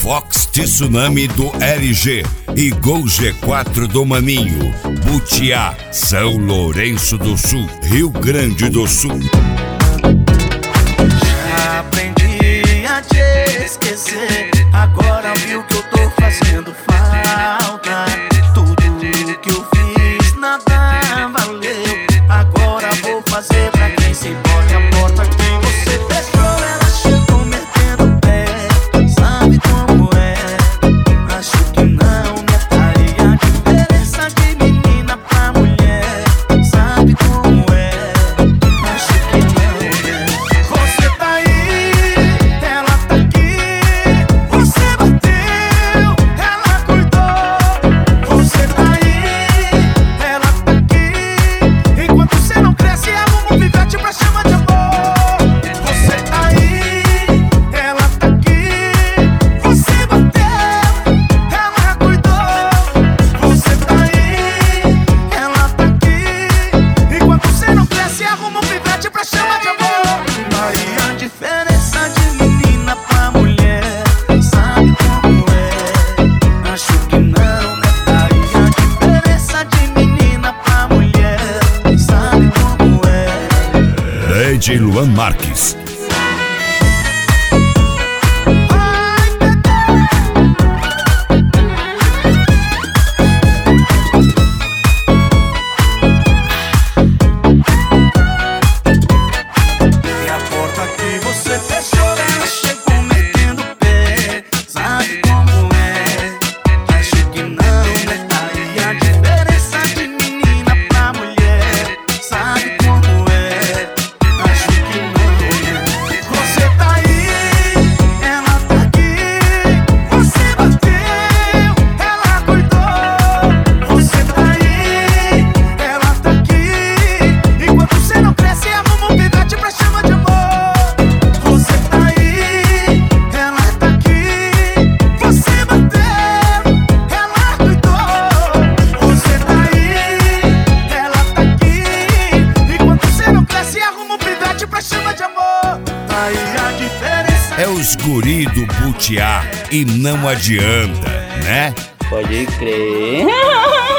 Fox Tsunami do LG e Gol G4 do Maninho. Butiá, São Lourenço do Sul, Rio Grande do Sul. Já aprendi a te esquecer, agora viu que eu tô fazendo falta. Tudo que eu fiz nada valeu, agora vou fazer pra quem se importa. A porta que você fechou, ela chegou metendo o pé. Sabe como é? Acho que não, né? Aí a diferença de menina pra mulher. Sabe como é? Acho que não, né? Você tá aí, ela tá aqui. Você bateu, ela cuidou. Você tá aí, ela tá aqui. Enquanto você não cresce, arruma um pivete pra chamar de amor. Você tá aí, ela tá aqui. Você bateu, ela cuidou. Você tá aí, ela tá aqui. Enquanto você não cresce, arruma um pivete pra chamar de amor. Aí a diferença de menina pra mulher. Sabe como é? Acho que não, né? Aí a diferença de menina pra mulher. Sabe como é? DJ Luan Marques. E a porta que você fechou, ela chegou metendo o pé. Sabe como é? Acho que não, né? Aí a diferença de menina pra mulher. Sabe como é? Acho que não, né? Você tá aí, ela tá aqui. Você bateu, ela cuidou. Você tá aí, ela tá aqui. Enquanto você não cresce, arruma um pivete pra chamar de amor. Você tá aí, ela tá aqui. Você bateu, ela cuidou. Você tá aí, ela tá aqui. Enquanto você não cresce, arruma um pivete pra chamar de amor. Aí a diferença É os guri do Butiá e não adianta, né? Pode crer.